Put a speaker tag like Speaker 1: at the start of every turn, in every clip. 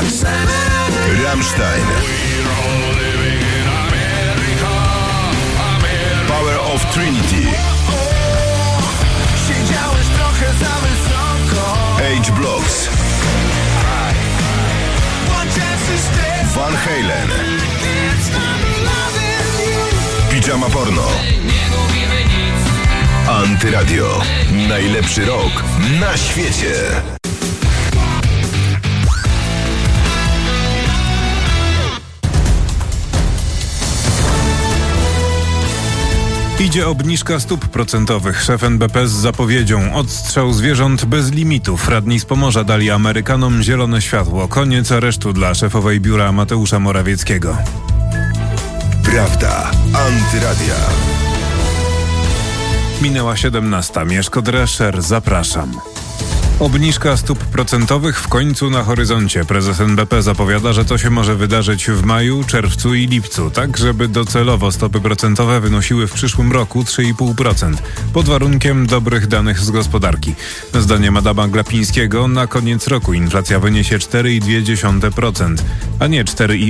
Speaker 1: Rammstein, Power of Trinity, H-Blocks, Van Halen, Pijama Porno. Antyradio. Najlepszy rok na świecie.
Speaker 2: Idzie obniżka stóp procentowych. Szef NBP z zapowiedzią odstrzał zwierząt bez limitów. Radni z Pomorza dali Amerykanom zielone światło. Koniec aresztu dla szefowej biura Mateusza Morawieckiego.
Speaker 1: Prawda. Antyradia.
Speaker 2: Minęła 17. Mieszko Drescher, zapraszam. Obniżka stóp procentowych w końcu na horyzoncie. Prezes NBP zapowiada, że to się może wydarzyć w maju, czerwcu i lipcu, tak żeby docelowo stopy procentowe wynosiły w przyszłym roku 3,5%, pod warunkiem dobrych danych z gospodarki. Zdaniem Adama Glapińskiego na koniec roku inflacja wyniesie 4,2%, a nie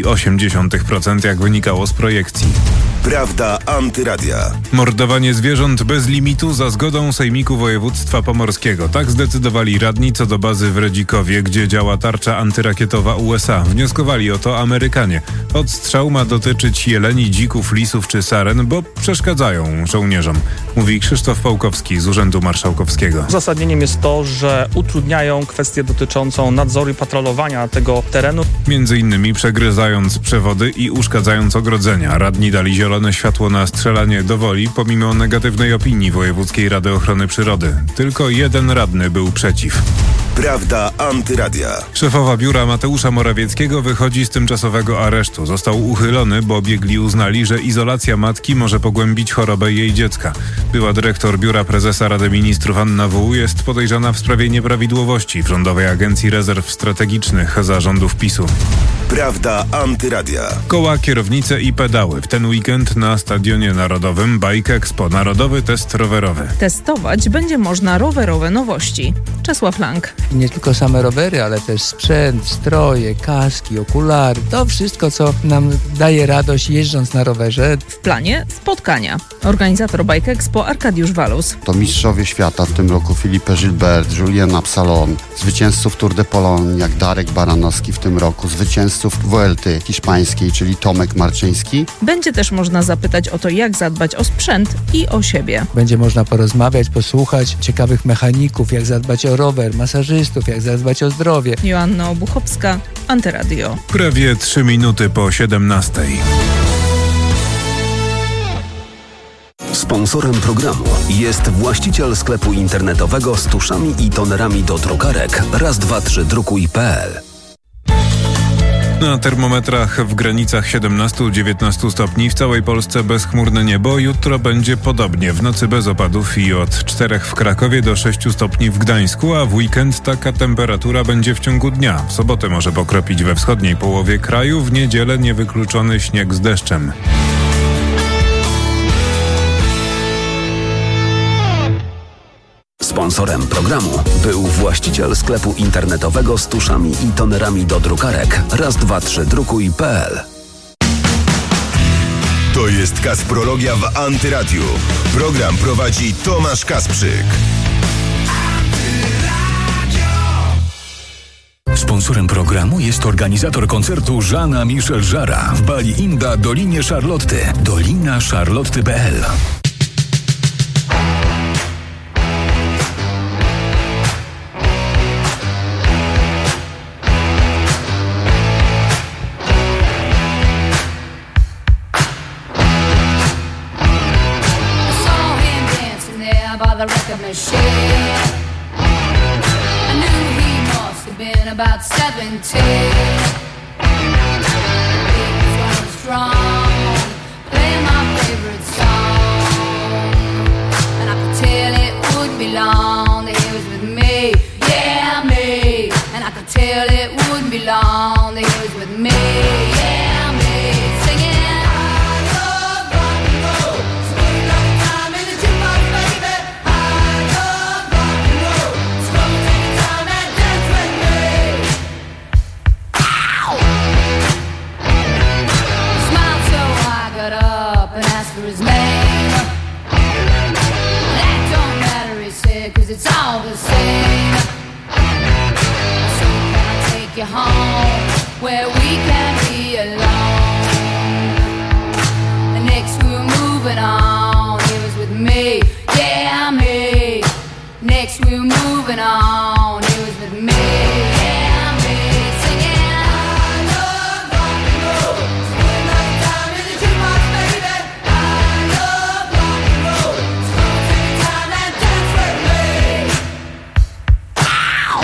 Speaker 2: 4,8%, jak wynikało z projekcji.
Speaker 1: Prawda Antyradia.
Speaker 2: Mordowanie zwierząt bez limitu za zgodą Sejmiku Województwa Pomorskiego. Tak zdecydowali radni co do bazy w Redzikowie, gdzie działa tarcza antyrakietowa USA. Wnioskowali o to Amerykanie. Odstrzał ma dotyczyć jeleni, dzików, lisów czy saren, bo przeszkadzają żołnierzom, mówi Krzysztof Pałkowski z Urzędu Marszałkowskiego.
Speaker 3: Uzasadnieniem jest to, że utrudniają kwestię dotyczącą nadzoru i patrolowania tego terenu.
Speaker 2: Między innymi przegryzając przewody i uszkadzając ogrodzenia. Radni dali zielone światło na strzelanie do woli, pomimo negatywnej opinii Wojewódzkiej Rady Ochrony Przyrody. Tylko jeden radny był przeciw.
Speaker 1: Prawda Antyradia.
Speaker 2: Szefowa biura Mateusza Morawieckiego wychodzi z tymczasowego aresztu. Został uchylony, bo biegli uznali, że izolacja matki może pogłębić chorobę jej dziecka. Była dyrektor biura prezesa Rady Ministrów Anna W. jest podejrzana w sprawie nieprawidłowości w Rządowej Agencji Rezerw Strategicznych za rządów PiS-u.
Speaker 1: Prawda Antyradia.
Speaker 2: Koła, kierownice i pedały. W ten weekend na Stadionie Narodowym Bike Expo. Narodowy test rowerowy.
Speaker 4: Testować będzie można rowerowe nowości. Czesław Lang.
Speaker 5: Nie tylko same rowery, ale też sprzęt, stroje, kaski, okulary. To wszystko, co nam daje radość jeżdżąc na rowerze.
Speaker 4: W planie spotkania. Organizator Bike Expo Arkadiusz Walus.
Speaker 6: To mistrzowie świata w tym roku Philippe Gilbert, Julien Absalon, zwycięzców Tour de Pologne jak Darek Baranowski w tym roku, zwycięzców Vuelty hiszpańskiej, czyli Tomek Marczyński.
Speaker 4: Będzie też można zapytać o to, jak zadbać o sprzęt i o siebie.
Speaker 5: Będzie można porozmawiać, posłuchać ciekawych mechaników, jak zadbać o rower, masażystów, jak zadbać o zdrowie.
Speaker 4: Joanna Obuchowska, Antyradio.
Speaker 2: Prawie 3 minuty po 17.
Speaker 7: Sponsorem programu jest właściciel sklepu internetowego z tuszami i tonerami do drukarek raz23drukuj.pl.
Speaker 2: Na termometrach w granicach 17-19 stopni, w całej Polsce bezchmurne niebo. Jutro będzie podobnie, w nocy bez opadów i od 4 w Krakowie do 6 stopni w Gdańsku, a w weekend taka temperatura będzie w ciągu dnia. W sobotę może pokropić we wschodniej połowie kraju, w niedzielę niewykluczony śnieg z deszczem.
Speaker 7: Sponsorem programu był właściciel sklepu internetowego z tuszami i tonerami do drukarek raz23drukuj.pl.
Speaker 1: To jest Kasprologia w Antyradiu. Program prowadzi Tomasz Kasprzyk.
Speaker 8: Sponsorem programu jest organizator koncertu Jeana Michel Jarre w Bali Inda Dolinie Charlotty. dolinacharlotty.pl.
Speaker 9: About 17, he was strong, playing my favorite song, and I could tell it wouldn't be long that he was with me, yeah me, and I could tell it wouldn't be long that he was with me, yeah me, singing. you home where we can be alone. The next we're moving on. He was with me, yeah, me. Next we're moving on. He was with me, yeah, me. Singing, I love rock and roll. Spend my time in the jukebox, baby. I love rock and roll. So take your time and dance with me. Ow!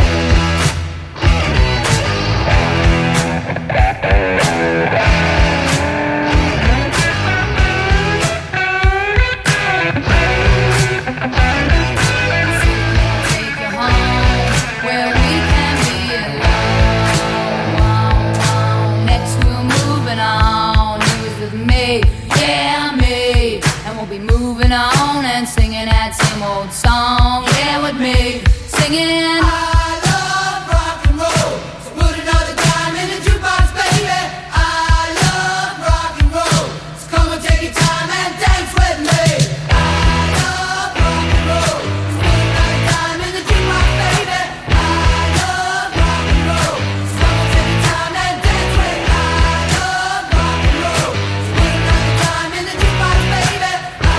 Speaker 9: Moving on and singing that same old song, yeah, with me, singing I love rock and roll, so put another dime in the jukebox, baby. I love rock and roll, so come and take your time and dance with me. I love rock and roll, so put another dime in the jukebox, baby. I love rock and roll, so come and take your time and dance with me. I love rock and roll, so put another dime in the jukebox, baby.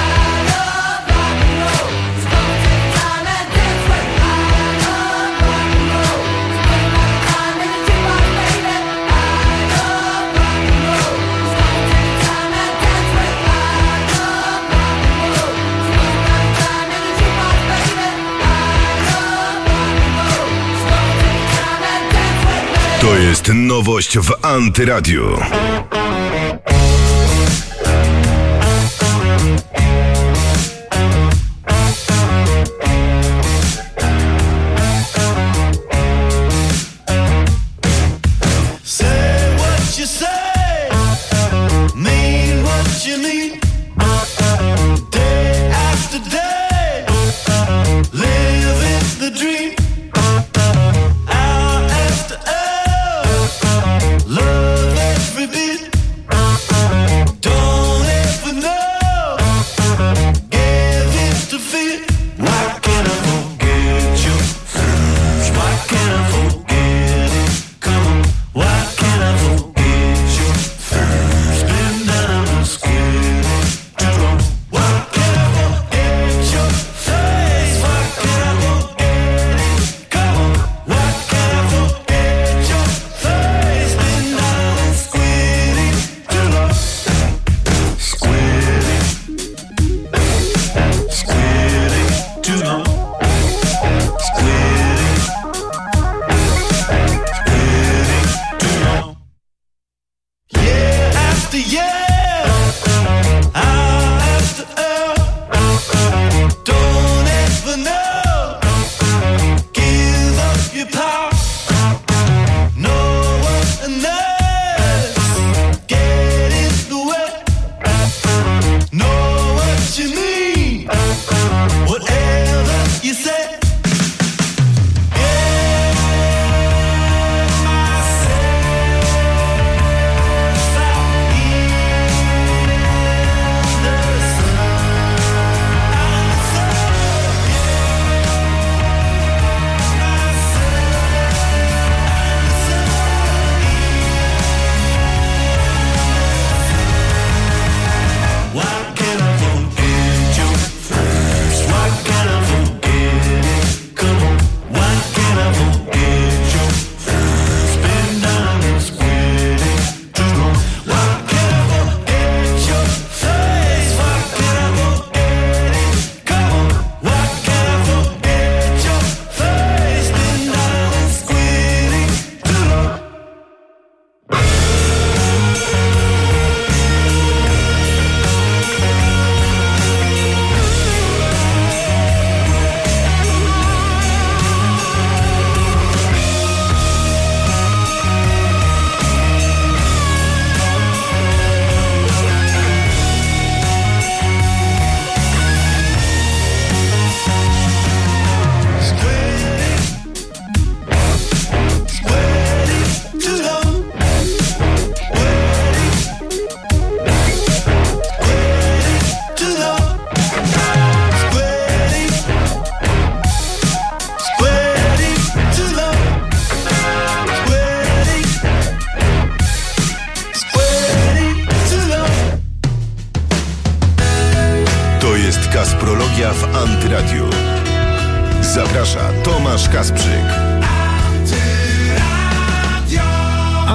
Speaker 1: To jest nowość w Antyradiu.
Speaker 10: Say what you say, mean what you mean. Day after day, living the dream. Hour after hour, love every beat. Don't ever know, give it to feel. Why can't I forget you? Why can't I forget it? Come on, why can't I forget you? Spin down the square.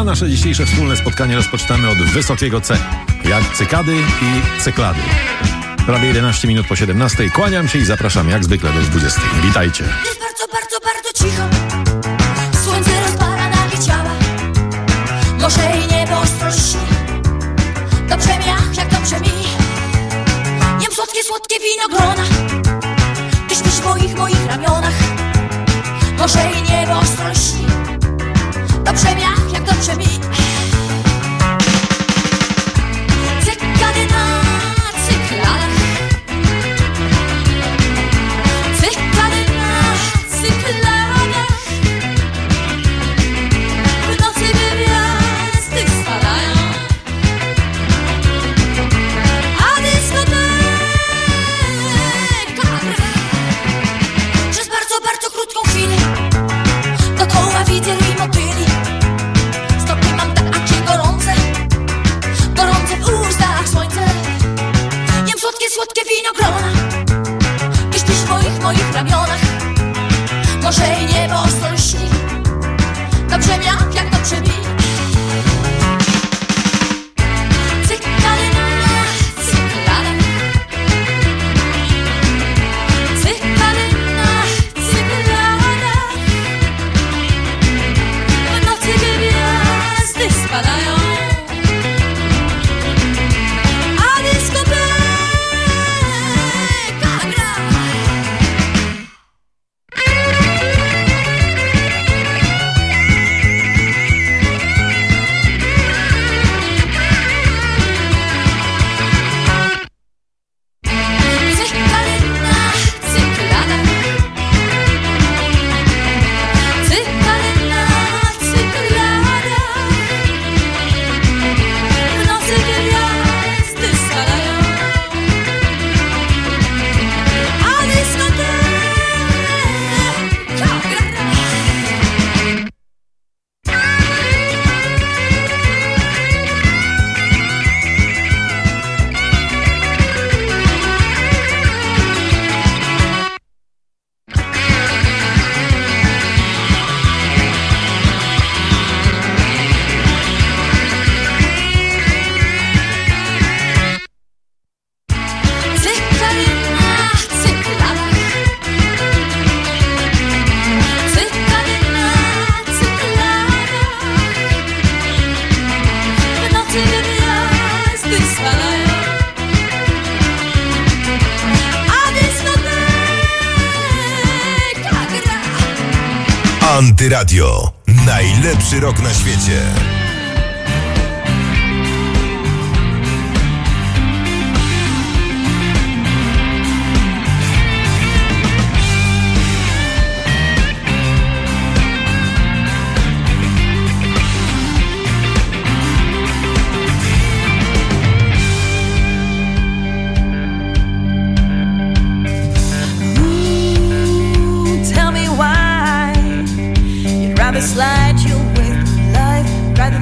Speaker 11: a nasze dzisiejsze wspólne spotkanie rozpoczynamy od wysokiego C, jak cykady i cyklady. Prawie 11 minut po 17. Kłaniam się i zapraszam jak zwykle do 20. Witajcie.
Speaker 9: Jest bardzo, bardzo, bardzo cicho. Słońce rozpala nagie ciała. Morze i niebo ostro lśni. Dobrze mi, jak dobrze mi. Jem słodkie, słodkie winogrona. Ty śpisz w moich ramionach. Morze i niebo ostro lśni. Dobrze mi, jak dobrze mi. Cykady na cykladach. Cykady na cykladach. W nocy gwiazdy spadają. A dyskoteka gra. Przez bardzo, bardzo krótką chwilę. Dokoła widzę i motyli. Stopy mam takie gorące. Gorące w ustach słońce. Jem słodkie, słodkie winogrona. Ty śpisz w moich ramionach. Morze i niebo ostro lśni. Dobrze mi, jak dobrze mi. Cykady na cykladach. Cykady na cykladach. W nocy gwiazdy spadają. A dyskoteka gra. Cykady na cykladach. Cykady na cykladach. W nocy gwiazdy spadają. A dyskoteka gra. Cykady na cykladach. Cykady na cykladach. W nocy gwiazdy spadają. A dyskoteka gra.
Speaker 1: Antyradio. Najlepszy rok na świecie.
Speaker 12: Tell me why you'd rather slide your way through life rather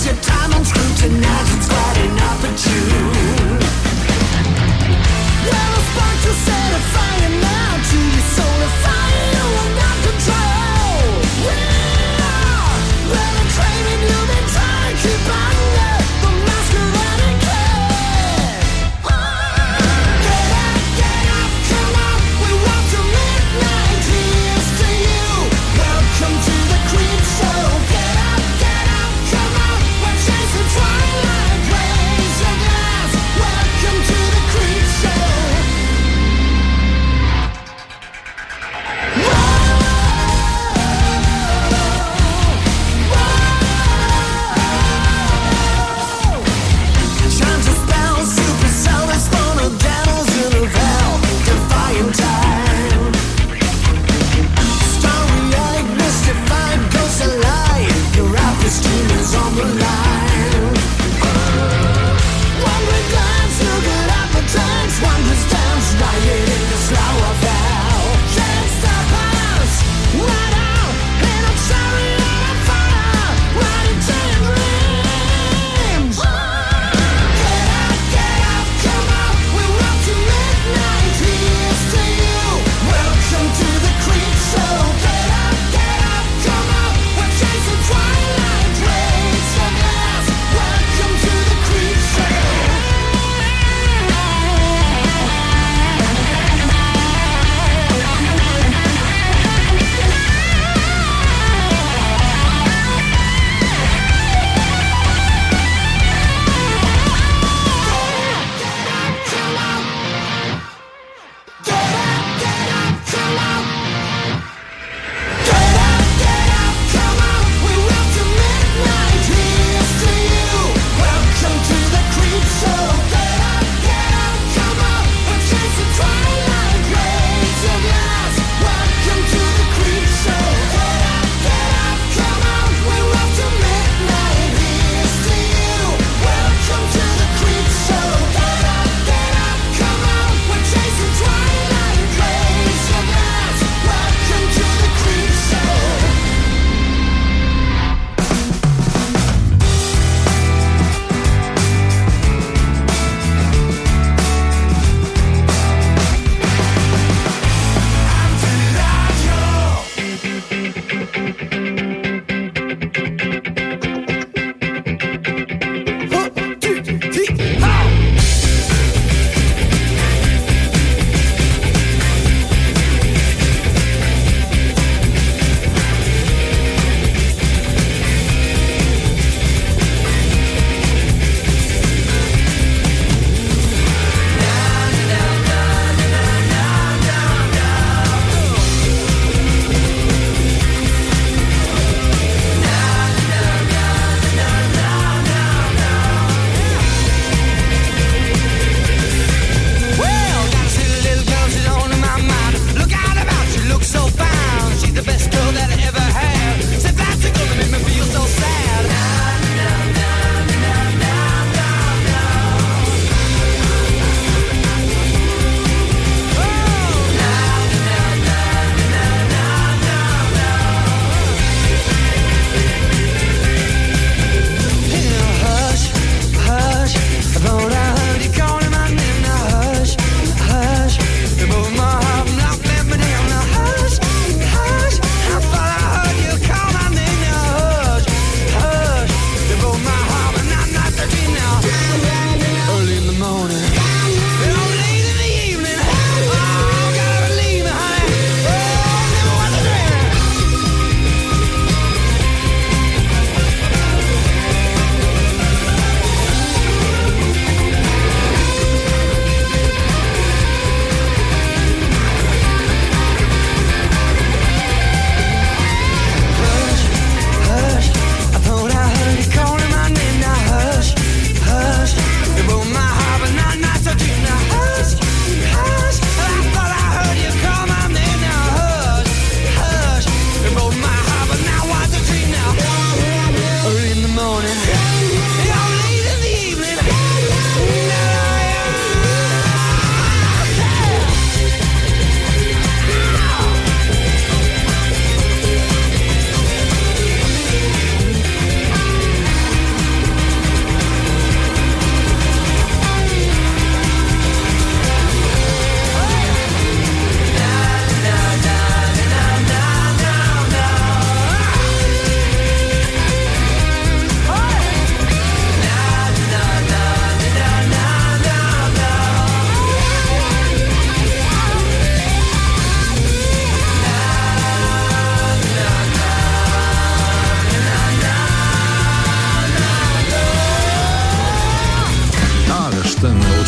Speaker 10: your time on screw tonight. It's quite inopportune. Well, the sparks will set a fire now to your soul. A fire you will not control. Yeah, well, I'm claiming you've been trying to keep under the masquerading cat. Get up, come on, we rock till midnight. Here's to you. Welcome to the creep show. Get up, come on, we're chasing.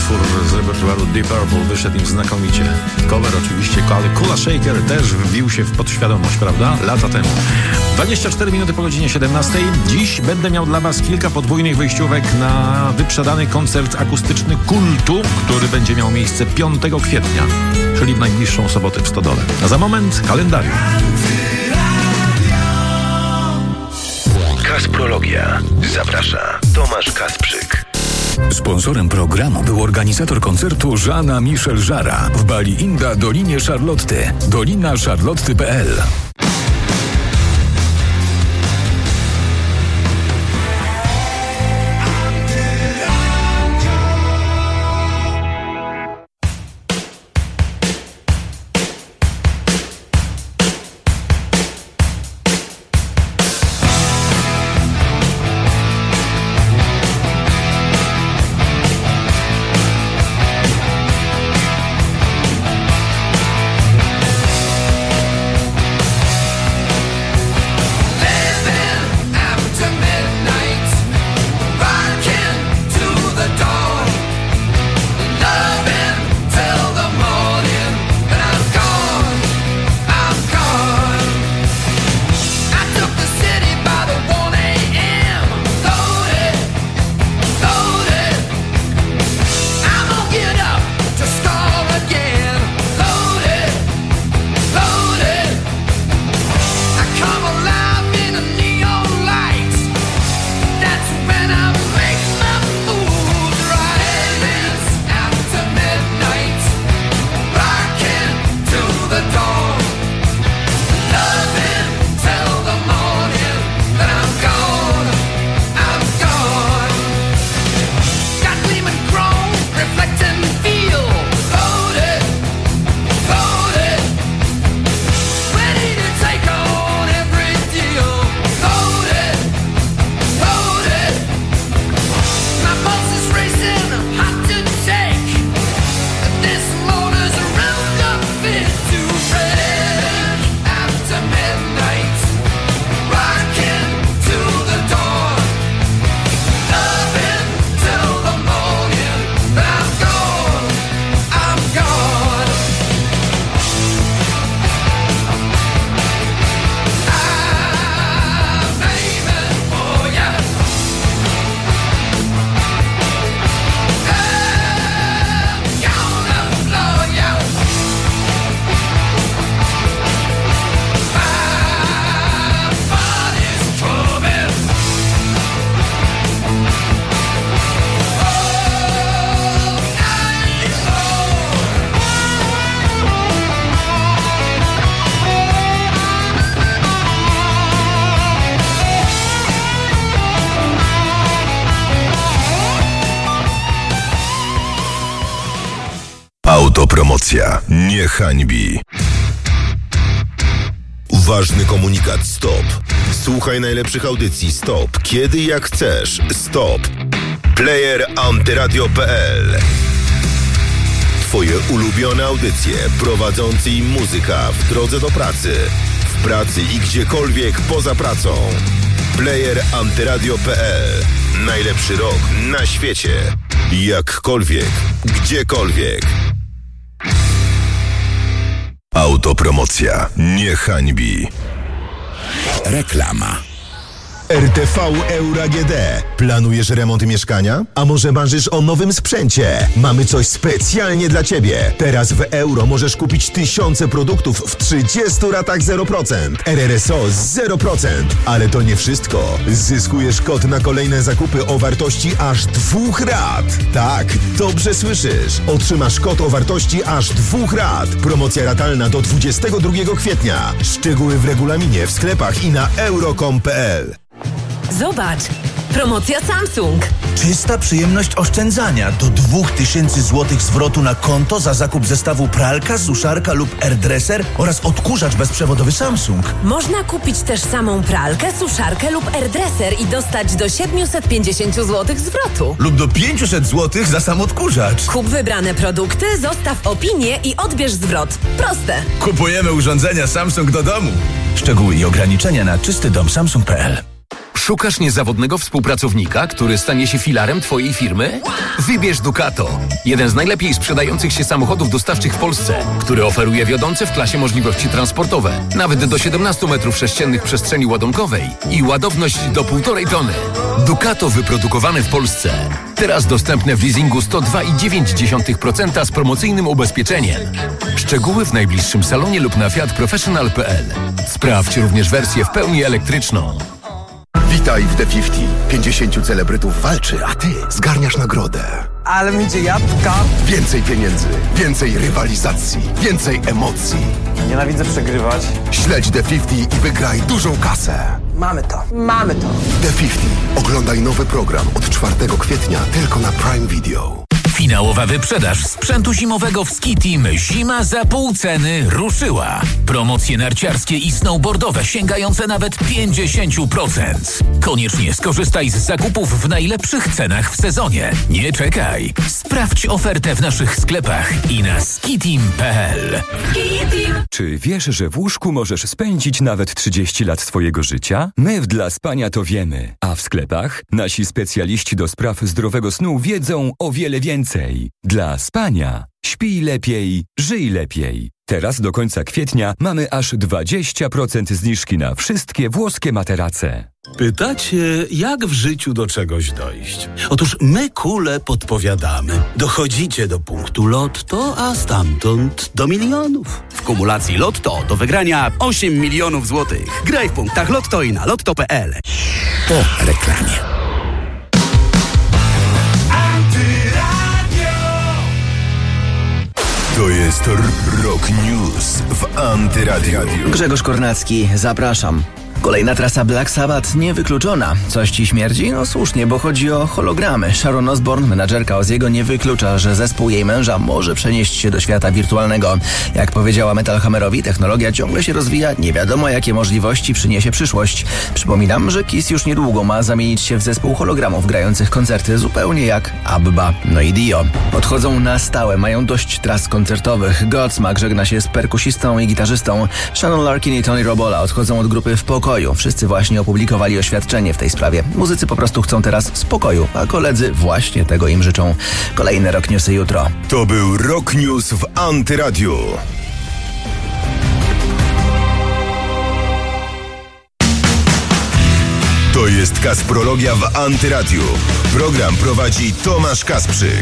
Speaker 11: utwór z repertuaru Deep Purple wyszedł im znakomicie. Cover oczywiście, ale Kula Shaker też wbił się w podświadomość, prawda? Lata temu. 24 minuty po godzinie 17. Dziś będę miał dla Was kilka podwójnych wyjściówek na wyprzedany koncert akustyczny Kultu, który będzie miał miejsce 5 kwietnia, czyli w najbliższą sobotę w Stodole. A za moment kalendarium.
Speaker 1: Kasprologia. Zaprasza Tomasz Kasprzyk.
Speaker 8: Sponsorem programu był organizator koncertu Żana Michel Żara w Bali Inda Dolinie Charlotty. dolinaszarlotty.pl.
Speaker 1: Autopromocja nie hańbi. Ważny komunikat stop. Słuchaj najlepszych audycji stop. Kiedy i jak chcesz. Stop. Player Antyradio.pl. Twoje ulubione audycje, prowadzący i muzyka w drodze do pracy, w pracy i gdziekolwiek poza pracą. Player Antyradio.pl. Najlepszy rock na świecie. Jakkolwiek, gdziekolwiek. Autopromocja nie hańbi.
Speaker 8: Reklama.
Speaker 1: RTV Euro AGD. Planujesz remont mieszkania? A może marzysz o nowym sprzęcie? Mamy coś specjalnie dla Ciebie. Teraz w Euro możesz kupić tysiące produktów w 30 ratach 0%. RRSO 0%. Ale to nie wszystko. Zyskujesz kod na kolejne zakupy o wartości aż 2 rat. Tak, dobrze słyszysz. Otrzymasz kod o wartości aż 2 rat. Promocja ratalna do 22 kwietnia. Szczegóły w regulaminie, w sklepach i na euro.com.pl.
Speaker 12: Zobacz! Promocja Samsung.
Speaker 13: Czysta przyjemność oszczędzania. Do 2000 zł zwrotu na konto za zakup zestawu pralka, suszarka lub airdresser oraz odkurzacz bezprzewodowy Samsung.
Speaker 12: Można kupić też samą pralkę, suszarkę lub airdresser i dostać do 750 zł zwrotu.
Speaker 13: Lub do 500 zł za sam odkurzacz.
Speaker 12: Kup wybrane produkty, zostaw opinię i odbierz zwrot. Proste.
Speaker 13: Kupujemy urządzenia Samsung do domu. Szczegóły i ograniczenia na czystydomsamsung.pl.
Speaker 14: Szukasz niezawodnego współpracownika, który stanie się filarem Twojej firmy? Wybierz Ducato. Jeden z najlepiej sprzedających się samochodów dostawczych w Polsce, który oferuje wiodące w klasie możliwości transportowe. Nawet do 17 m3 przestrzeni ładunkowej i ładowność do 1,5 tony. Ducato wyprodukowane w Polsce. Teraz dostępne w leasingu 102,9% z promocyjnym ubezpieczeniem. Szczegóły w najbliższym salonie lub na fiatprofessional.pl. Sprawdź również wersję w pełni elektryczną.
Speaker 1: Witaj w The 50. 50 celebrytów walczy, a ty zgarniasz nagrodę.
Speaker 15: Ale będzie jabłka.
Speaker 1: Więcej pieniędzy, więcej rywalizacji, więcej emocji.
Speaker 15: Nienawidzę przegrywać.
Speaker 1: Śledź The 50 i wygraj dużą kasę.
Speaker 15: Mamy to. Mamy to.
Speaker 1: The 50. Oglądaj nowy program od 4 kwietnia tylko na Prime Video.
Speaker 8: Finałowa wyprzedaż sprzętu zimowego w Ski Team Zima za pół ceny ruszyła. Promocje narciarskie i snowboardowe sięgające nawet 50%. Koniecznie skorzystaj z zakupów w najlepszych cenach w sezonie. Nie czekaj. Sprawdź ofertę w naszych sklepach i na skiteam.pl.
Speaker 16: Czy wiesz, że w łóżku możesz spędzić nawet 30 lat swojego życia? My w Dla Spania to wiemy, a w sklepach nasi specjaliści do spraw zdrowego snu wiedzą o wiele więcej. Dla spania. Śpij lepiej, żyj lepiej. Teraz do końca kwietnia mamy aż 20% zniżki na wszystkie włoskie materace.
Speaker 17: Pytacie, jak w życiu do czegoś dojść? Otóż my kule podpowiadamy. Dochodzicie do punktu Lotto, a stamtąd do milionów.
Speaker 18: W kumulacji Lotto do wygrania 8 milionów złotych. Graj w punktach Lotto i na lotto.pl.
Speaker 8: Po reklamie.
Speaker 1: To jest Rock News w Antyradiu.
Speaker 19: Grzegorz Kornacki, zapraszam. Kolejna trasa Black Sabbath niewykluczona. Coś ci śmierdzi? No słusznie, bo chodzi o hologramy. Sharon Osbourne, menadżerka Ozziego, nie wyklucza, że zespół jej męża może przenieść się do świata wirtualnego. Jak powiedziała Metal Hammerowi, technologia ciągle się rozwija, nie wiadomo jakie możliwości przyniesie przyszłość. Przypominam, że Kiss już niedługo ma zamienić się w zespół hologramów grających koncerty zupełnie jak ABBA, no i Dio. Odchodzą na stałe, mają dość tras koncertowych. Godsmack żegna się z perkusistą i gitarzystą. Shannon Larkin i Tony Robola odchodzą od grupy W Pokoju. Wszyscy właśnie opublikowali oświadczenie w tej sprawie. Muzycy po prostu chcą teraz spokoju, a koledzy właśnie tego im życzą. Kolejne Rock Newsy jutro.
Speaker 1: To był Rock News w Antyradiu. To jest Kasprologia w Antyradiu. Program prowadzi Tomasz Kasprzyk.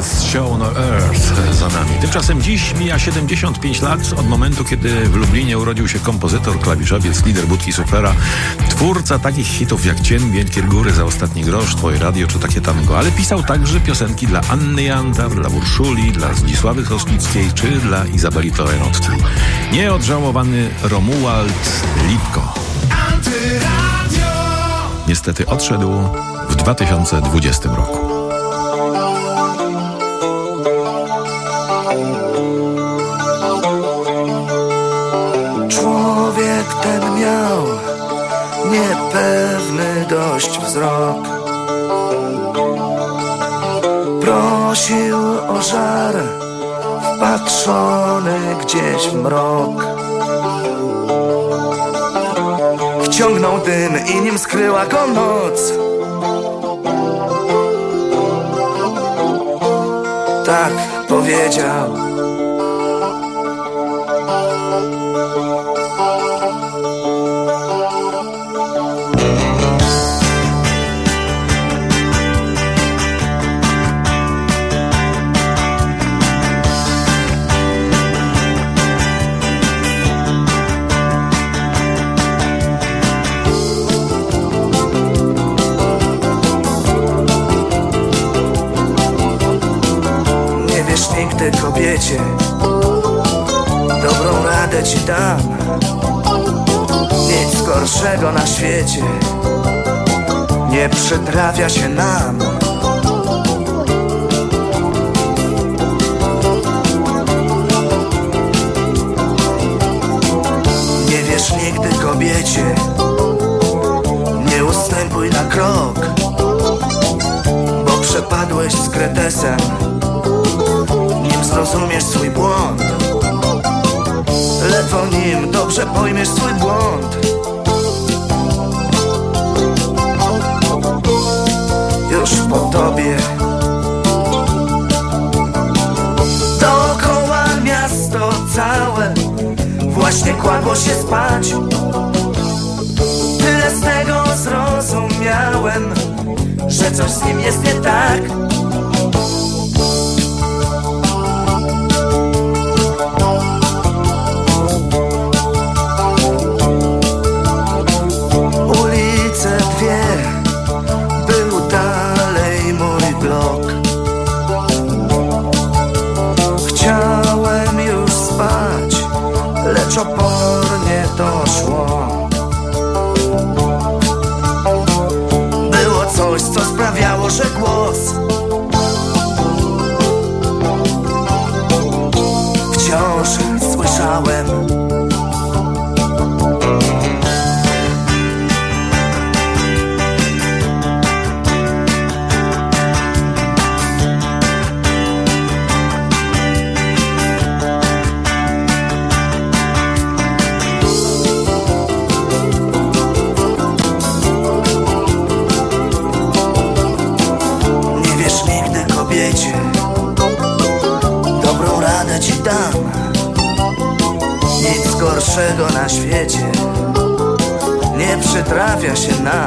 Speaker 11: Greatest Show on Earth za nami. Tymczasem dziś mija 75 lat od momentu, kiedy w Lublinie urodził się kompozytor, klawiszowiec, lider Budki Suflera, twórca takich hitów jak Cień, Wielkie Góry, Za ostatni grosz, Twoje radio czy Takie tango, ale pisał także piosenki dla Anny Jandar, dla Urszuli, dla Zdzisławy Sosnickiej czy dla Izabeli Torenowskiej. Nieodżałowany Romuald Lipko niestety odszedł w 2020 roku.
Speaker 20: Człowiek ten miał niepewny dość wzrok. Prosił o żar, wpatrzony gdzieś w mrok. Wciągnął dym i nim skryła go noc. Tak powiedział. Nigdy kobiecie dobrą radę ci dam. Nic gorszego na świecie nie przytrafia się nam. Nie wiesz nigdy kobiecie, nie ustępuj na krok, bo przepadłeś z kretesem, zrozumiesz swój błąd. Ledwo nim dobrze pojmiesz swój błąd. Już po tobie dookoła miasto całe właśnie kładło się spać. Tyle z tego zrozumiałem, że coś z nim jest nie tak. Był dalej mój blok. Chciałem już spać, lecz opornie to szło. Było coś, co sprawiało, że głos wciąż słyszałem. Dobrą radę ci dam. Nic gorszego na świecie nie przytrafia się nam.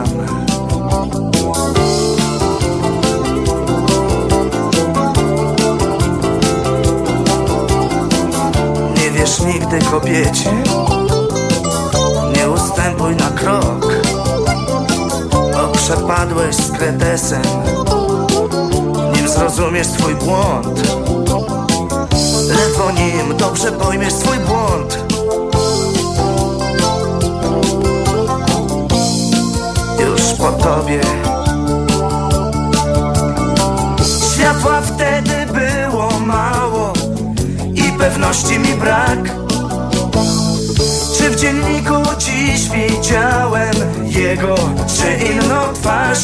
Speaker 20: Nie wiesz nigdy kobiecie, nie ustępuj na krok, bo przepadłeś z kretesem, zrozumiesz swój błąd. Ledwo nim dobrze pojmiesz swój błąd. Już po tobie światła wtedy było mało i pewności mi brak. Czy w dzienniku dziś widziałem jego czy inną twarz?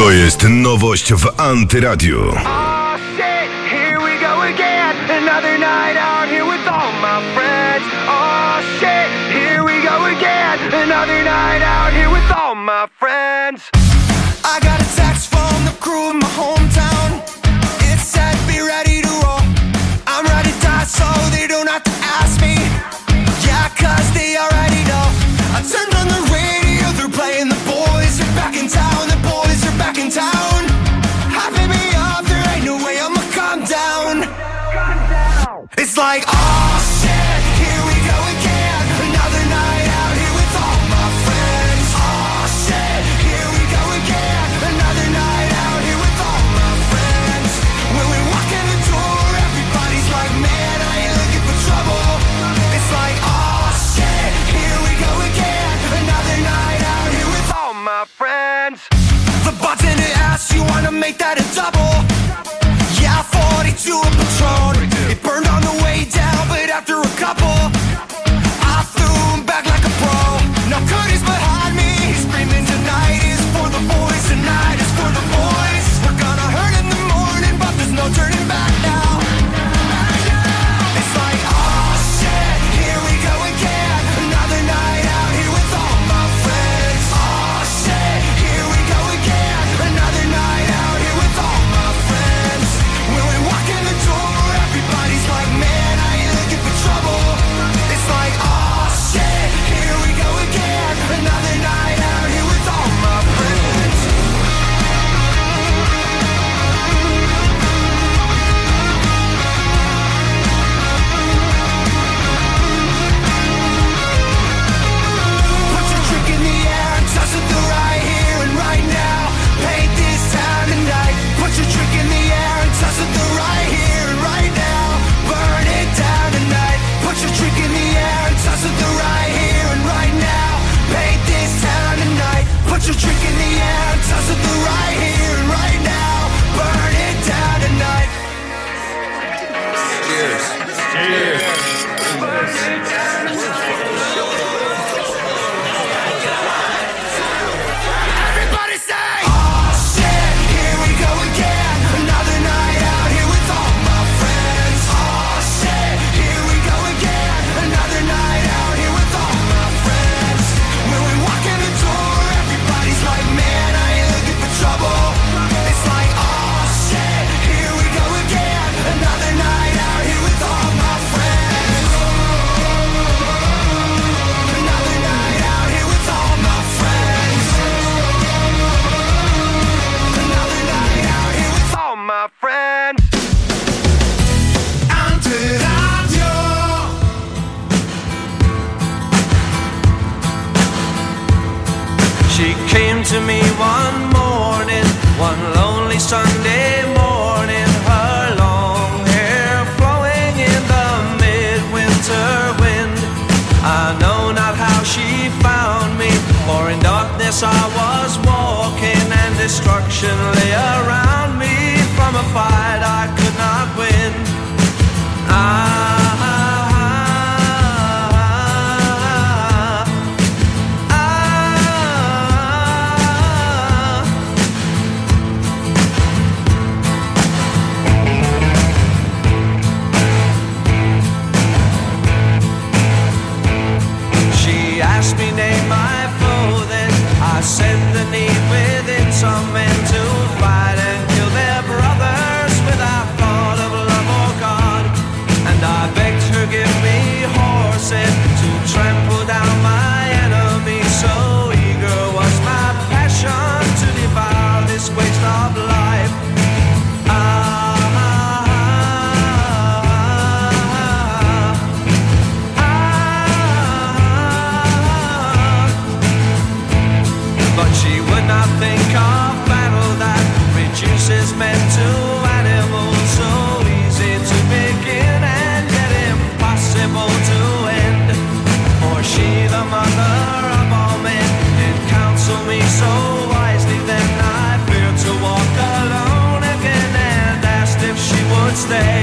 Speaker 1: To jest nowość w Antyradiu.
Speaker 10: Here we go again, another night out here with all my friends. Oh shit, here we go again, another night out here with all my friends. I got a text from the crew in my hometown. It said be ready to roll. I'm ready to die so they don't have to ask me. Yeah, cause they already know. I turned on the radio, they're playing The Boys are back in town, the boys are back in town. Hyping me up, there ain't no way I'ma calm down. It's like, oh shit, here we go again, another night out here with all my friends. Oh shit, here we go again, another night out here with all my friends. When we walk in the door, everybody's like, man, I ain't looking for trouble. It's like, oh shit, here we go again, another night out here with all my friends. The bartender asks, you wanna make that a double? Yeah, 42 a Patron. It burned on the way down, but after a couple, I threw him back like a pro. Now Cody's behind me, he's screaming, tonight is for the boys, tonight is for the boys. We're gonna hurt in the morning, but there's no turning back now. It's like, oh shit, here we go again, another night out here with all my friends. Oh shit, here we go again, another night out here with all my friends. When we walk in the door, everybody's like, man, I ain't looking for trouble. It's like, oh shit, here we go again, another night out here with all my friends. Put your drink in the air and toss it to right here and right now. Paint this town tonight. Put your drink in the air and toss it to right here and right now. Burn it down tonight. Put your drink in the air and toss it to right here and right now. Paint this town tonight. Put your drink in the air and toss it to right here and right now. Burn it down tonight. Cheers. Cheers. Everybody say, oh shit, here we go again, another night out here with all my friends. Oh shit, here we go again, another night out here with all my friends. When we walk in the door, everybody's like, man, I ain't looking for trouble. It's like, oh shit, here we go again, another night out here with all my friends. Another night out here with all my friends. Another night out here with all my friends. Antiradio. She came to me one morning, one lonely Sunday morning. Her long hair flowing in the midwinter wind. I know not how she found me, for in darkness I was walking, and destruction lay around me. From a fight I could not win. She asked me name my foe, then I said the need within some men to fight and kill their brothers without thought of love or God. And I begged her give me horses to trample down my enemies. So eager was my passion to devour this waste of life. But she would not think of battle that reduces men to animals. So easy to begin and yet impossible to end. For she, the mother of all men, did counsel me so wisely. Then I feared to walk alone again and asked if she would stay.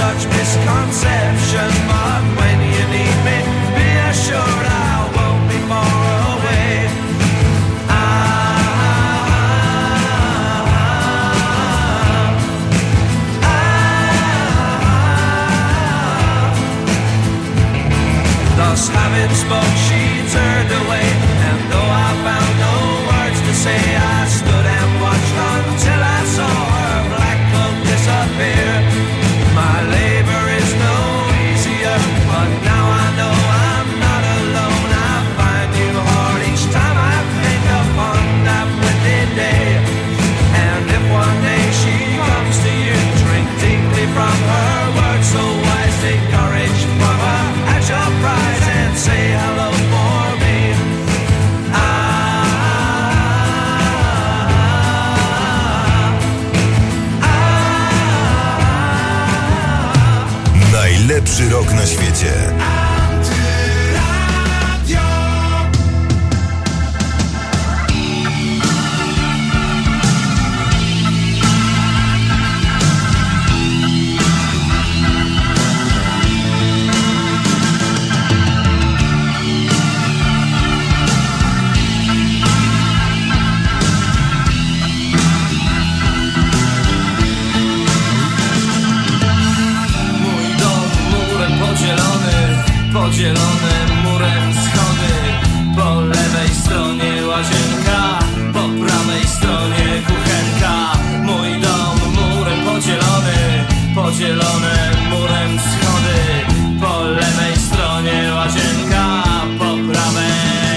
Speaker 20: such misconception, but when you need me, be assured I won't be far away. Thus having spoke, she turned away, and though I found no words to say, I stood and watched until I saw her black cloak disappear. My labor is no easier, but now I know I'm not alone. I find you hard each time I think upon that windy day. And if one day she comes to you, drink deeply from her words so wise, take courage from her at your prize and say hello for me.
Speaker 1: Najlepszy rok na świecie.
Speaker 20: Podzielone murem schody, po lewej stronie łazienka, po prawej stronie kuchenka. Mój dom murem podzielony, podzielone murem schody, po lewej stronie łazienka, po prawej.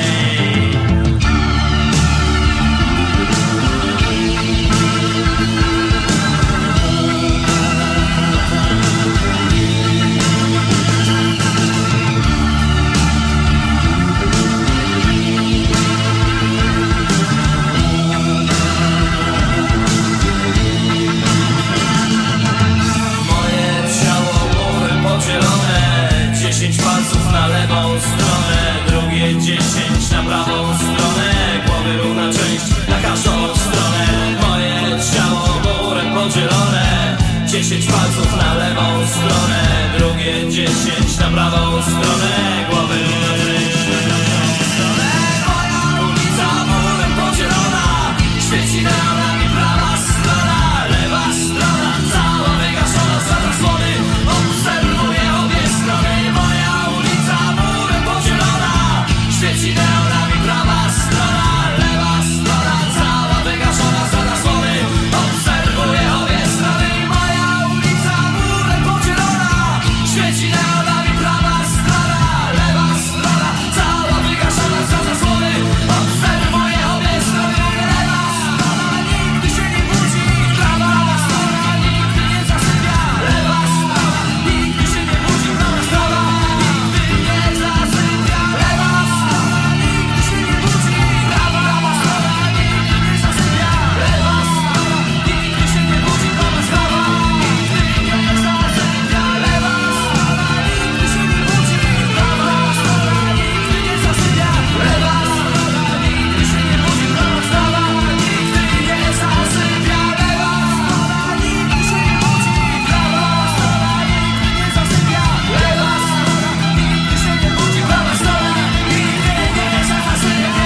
Speaker 20: Na lewą stronę, drugie 10 na prawą stronę, głowy równa część na każdą stronę. Moje ciało murem podzielone, 10 palców na lewą stronę, drugie 10 na prawą stronę, głowy równa część na każdą stronę. Moja ulica murem podzielona, świeci neonami prawa strona, lewa strona cała wygaszona za zasłony, obserwuję obie strony. Moja ulica murem podzielona, świeci neonami prawa strona, lewa strona cała wygaszona za zasłony, obserwuję obie strony. Moja ulica murem podzielona, świeci neonami prawa strona, lewa strona cała wygaszona za zasłony, obserwuję obie strony. Lewa strona nigdy się nie budzi, prawa strona nigdy nie zasypia. Lewa strona nigdy się nie budzi, prawa strona nigdy nie zasypia. Lewa strona nigdy się nie budzi, prawa strona nigdy nie zasypia. Lewa strona nigdy się nie budzi, prawa strona nigdy nie zasypia. Lewa strona nigdy się nie budzi, prawa strona nigdy nie zasypia. Lewa strona nigdy się nie budzi, prawa strona nigdy nie zasypia. Lewa strona nigdy się nie budzi, prawa strona nigdy nie zasypia. Lewa strona nigdy się nie budzi, prawa strona nigdy nie zasypia.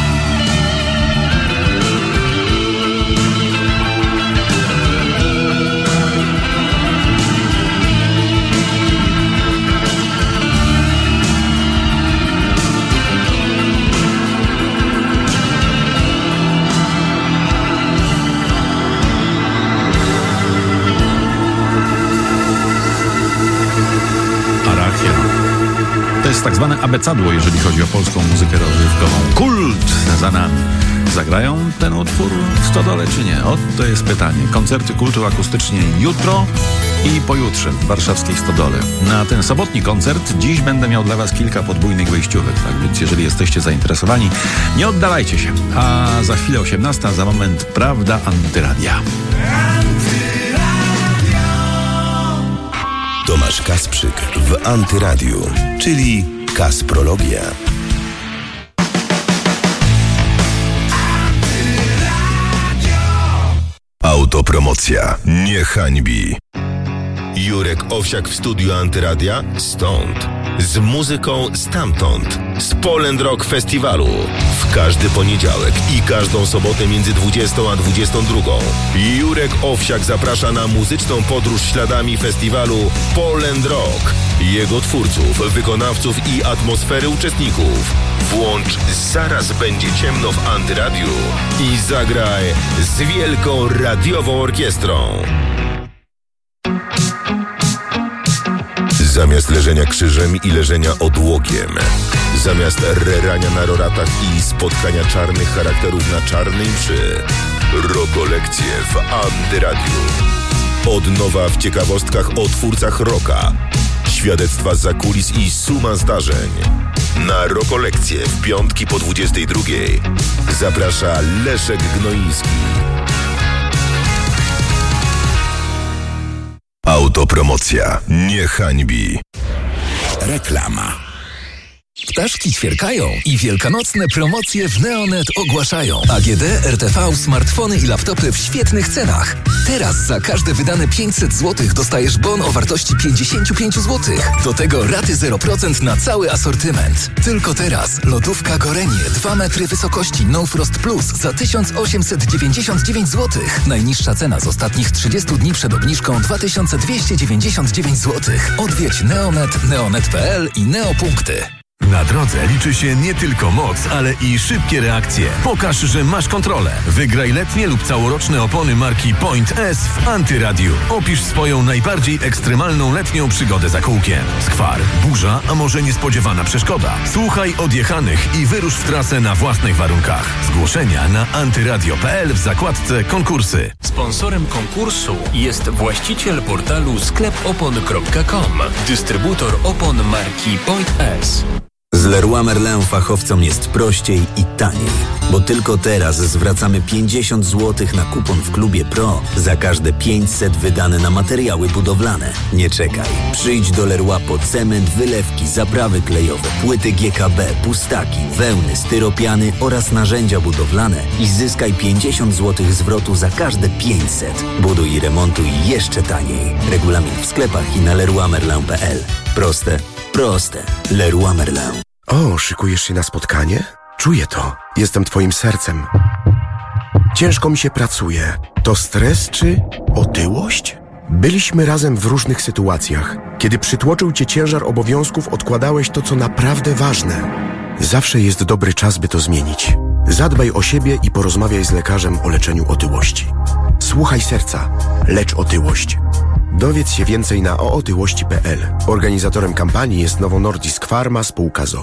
Speaker 11: Arachia. To jest tak zwane abecadło, jeżeli chodzi o polską muzykę rozrywkową. Kult za nami. Zagrają ten utwór w Stodole czy nie? Oto jest pytanie. Koncerty kultu akustycznie jutro i pojutrze w warszawskiej Stodole. Na ten sobotni koncert dziś będę miał dla Was kilka podwójnych wejściówek, tak więc jeżeli jesteście zainteresowani, nie oddalajcie się. A za chwilę 18, za moment Prawda Antyradia.
Speaker 1: Tomasz Kasprzyk w Antyradiu, czyli Kasprologia. Autopromocja nie hańbi. Jurek Owsiak w studiu Antyradia? Stąd. Z muzyką stamtąd. Z Poland Rock Festiwalu. W każdy poniedziałek i każdą sobotę między 20 a 22. Jurek Owsiak zaprasza na muzyczną podróż śladami festiwalu Poland Rock. Jego twórców, wykonawców i atmosfery uczestników. Włącz Zaraz będzie ciemno w Antyradiu i zagraj z wielką radiową orkiestrą. Zamiast leżenia krzyżem i leżenia odłokiem, zamiast rerania na roratach i spotkania czarnych charakterów na czarnej mszy, rokolekcje w Antyradiu. Od nowa w ciekawostkach o twórcach rocka, świadectwa zza kulis i suma zdarzeń. Na rokolekcje w piątki po 22 zaprasza Leszek Gnoiński. Autopromocja nie hańbi.
Speaker 8: Reklama. Ptaszki ćwierkają i wielkanocne promocje w Neonet ogłaszają. AGD, RTV, smartfony i laptopy w świetnych cenach. Teraz za każde wydane 500 zł dostajesz bon o wartości 55 zł. Do tego raty 0% na cały asortyment. Tylko teraz lodówka Gorenie 2 metry wysokości No Frost Plus za 1899 zł. Najniższa cena z ostatnich 30 dni przed obniżką 2299 zł. Odwiedź Neonet, neonet.pl i Neopunkty.
Speaker 21: Na drodze liczy się nie tylko moc, ale i szybkie reakcje. Pokaż, że masz kontrolę. Wygraj letnie lub całoroczne opony marki Point S w Antyradiu. Opisz swoją najbardziej ekstremalną letnią przygodę za kółkiem. Skwar, burza, a może niespodziewana przeszkoda. Słuchaj odjechanych i wyrusz w trasę na własnych warunkach. Zgłoszenia na antyradio.pl w zakładce konkursy.
Speaker 22: Sponsorem konkursu jest właściciel portalu sklepopon.com, dystrybutor opon marki Point S.
Speaker 23: Z Leroy Merlin fachowcom jest prościej i taniej, bo tylko teraz zwracamy 50 zł na kupon w Klubie Pro za każde 500 wydane na materiały budowlane. Nie czekaj. Przyjdź do Leroy po cement, wylewki, zaprawy klejowe, płyty GKB, pustaki, wełny, styropiany oraz narzędzia budowlane i zyskaj 50 zł zwrotu za każde 500. Buduj i remontuj jeszcze taniej. Regulamin w sklepach i na leroymerlin.pl. Proste. Proste. Leroy Merlin.
Speaker 24: O, szykujesz się na spotkanie? Czuję to. Jestem twoim sercem. Ciężko mi się pracuje. To stres czy otyłość? Byliśmy razem w różnych sytuacjach. Kiedy przytłoczył cię ciężar obowiązków, odkładałeś to, co naprawdę ważne. Zawsze jest dobry czas, by to zmienić. Zadbaj o siebie i porozmawiaj z lekarzem o leczeniu otyłości. Słuchaj serca. Lecz otyłość. Dowiedz się więcej na ootyłości.pl. Organizatorem kampanii jest Novo Nordisk Pharma spółka ZOO.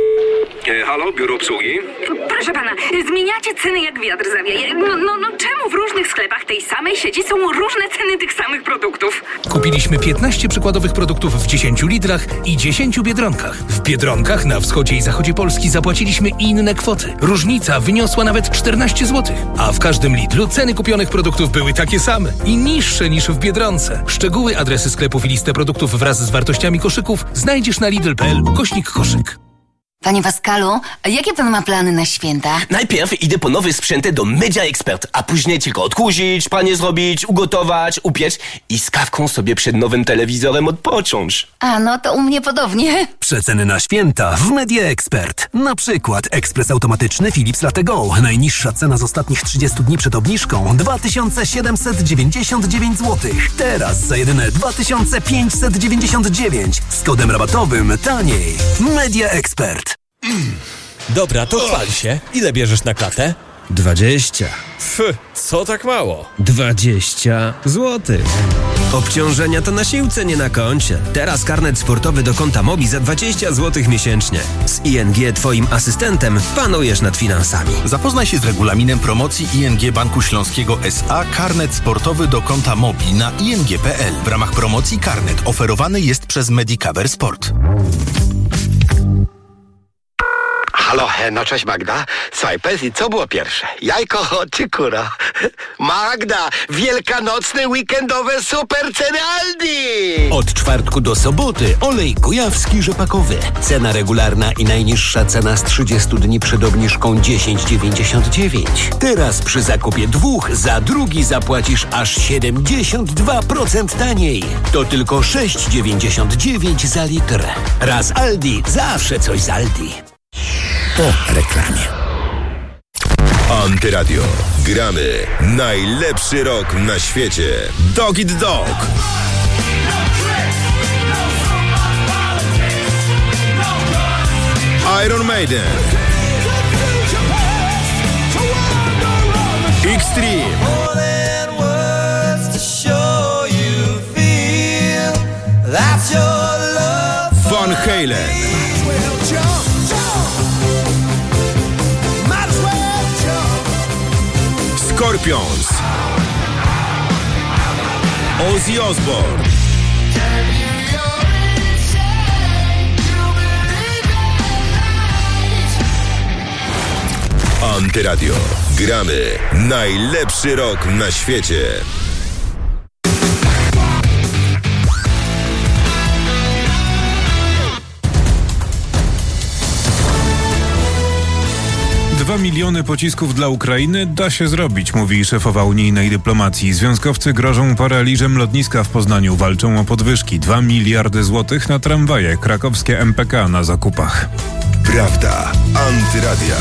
Speaker 25: Halo, biuro obsługi?
Speaker 26: Proszę pana, zmieniacie ceny jak wiatr zawieje. Czemu w różnych sklepach tej samej sieci są różne ceny tych samych produktów?
Speaker 22: Kupiliśmy 15 przykładowych produktów w 10 litrach i 10 Biedronkach. W Biedronkach na wschodzie i zachodzie Polski zapłaciliśmy inne kwoty. Różnica wyniosła nawet 14 zł. A w każdym litru ceny kupionych produktów były takie same i niższe niż w Biedronce. Szczegóły, adresy sklepów i listę produktów wraz z wartościami koszyków znajdziesz na lidl.pl/koszyk.
Speaker 27: Panie Pascalu, jakie pan ma plany na święta?
Speaker 28: Najpierw idę po nowe sprzęty do Media Expert, a później tylko odkurzyć, pranie zrobić, ugotować, upiec i z kawką sobie przed nowym telewizorem odpocząć.
Speaker 27: A, no to u mnie podobnie.
Speaker 29: Przeceny na święta w Media Expert. Na przykład ekspres automatyczny Philips Latte Go. Najniższa cena z ostatnich 30 dni przed obniżką 2799 zł. Teraz za jedyne 2599 z kodem rabatowym taniej. Media Expert.
Speaker 30: Dobra, to chwal się. Ile bierzesz na klatę?
Speaker 31: 20.
Speaker 30: Co tak mało?
Speaker 31: 20 zł. Obciążenia to na siłce, nie na koncie. Teraz karnet sportowy do konta Mobi za 20 zł miesięcznie. Z ING Twoim asystentem panujesz nad finansami.
Speaker 32: Zapoznaj się z regulaminem promocji ING Banku Śląskiego S.A. Karnet sportowy do konta Mobi na ing.pl. W ramach promocji karnet oferowany jest przez Medicover Sport.
Speaker 2: Halo, no cześć Magda. Słuchaj, powiedz mi, co było pierwsze? Jajko czy kura? Magda, wielkanocne, weekendowe super ceny Aldi!
Speaker 3: Od czwartku do soboty olej kujawski rzepakowy. Cena regularna i najniższa cena z 30 dni przed obniżką 10,99. Teraz przy zakupie 2 za drugi zapłacisz aż 72% taniej. To tylko 6,99 za litr. Raz Aldi, zawsze coś z Aldi. Po reklamie.
Speaker 1: Antyradio. Gramy najlepszy rok na świecie. Dog Eat Dog. Iron Maiden. Extreme. Van Halen. Scorpions. Ozzy Osbourne. Antyradio. Gramy najlepszy rok na świecie.
Speaker 11: Dwa miliony pocisków dla Ukrainy da się zrobić, mówi szefowa unijnej dyplomacji. Związkowcy grożą paraliżem lotniska w Poznaniu. Walczą o podwyżki. 2 miliardy złotych na tramwaje. Krakowskie MPK na zakupach.
Speaker 1: Prawda. Antyradia.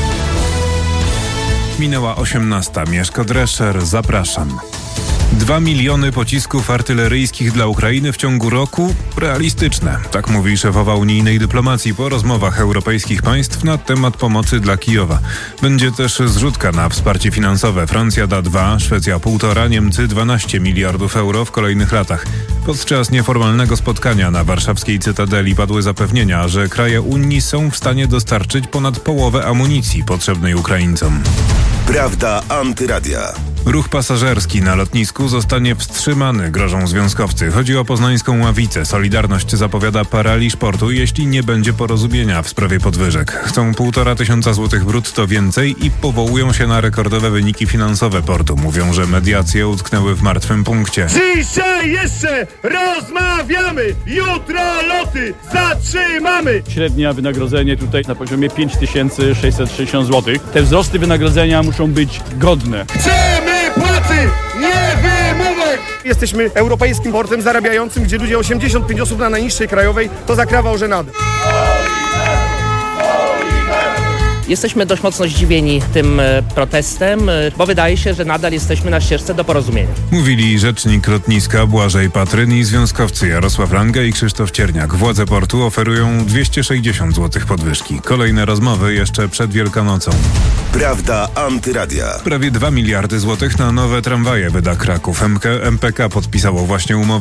Speaker 11: Minęła 18. Mieszko Drescher, zapraszam. 2 miliony pocisków artyleryjskich dla Ukrainy w ciągu roku? Realistyczne. Tak mówi szefowa unijnej dyplomacji po rozmowach europejskich państw na temat pomocy dla Kijowa. Będzie też zrzutka na wsparcie finansowe. Francja da 2, Szwecja 1,5, Niemcy 12 miliardów euro w kolejnych latach. Podczas nieformalnego spotkania na warszawskiej Cytadeli padły zapewnienia, że kraje Unii są w stanie dostarczyć ponad połowę amunicji potrzebnej Ukraińcom.
Speaker 1: Prawda Antyradia.
Speaker 11: Ruch pasażerski na lotnisku zostanie wstrzymany, grożą związkowcy. Chodzi o poznańską Ławicę. Solidarność zapowiada paraliż portu, jeśli nie będzie porozumienia w sprawie podwyżek. Chcą 1,5 złotych brutto więcej i powołują się na rekordowe wyniki finansowe portu. Mówią, że mediacje utknęły w martwym punkcie.
Speaker 4: Dzisiaj jeszcze rozmawiamy, jutro loty zatrzymamy.
Speaker 5: Średnie wynagrodzenie tutaj na poziomie 5660 zł. Te wzrosty wynagrodzenia muszą być godne.
Speaker 4: Chcemy płacy, nie wymówek! Jesteśmy europejskim portem zarabiającym, gdzie ludzie 85 osób na najniższej krajowej to zakrawał żenadę.
Speaker 6: Jesteśmy dość mocno zdziwieni tym protestem, bo wydaje się, że nadal jesteśmy na ścieżce do porozumienia.
Speaker 11: Mówili rzecznik lotniska Błażej Patryn i związkowcy Jarosław Ranga i Krzysztof Cierniak. Władze portu oferują 260 zł podwyżki. Kolejne rozmowy jeszcze przed Wielkanocą.
Speaker 1: Prawda Antyradia.
Speaker 11: Prawie 2 miliardy złotych na nowe tramwaje wyda Kraków. MPK podpisało właśnie umowę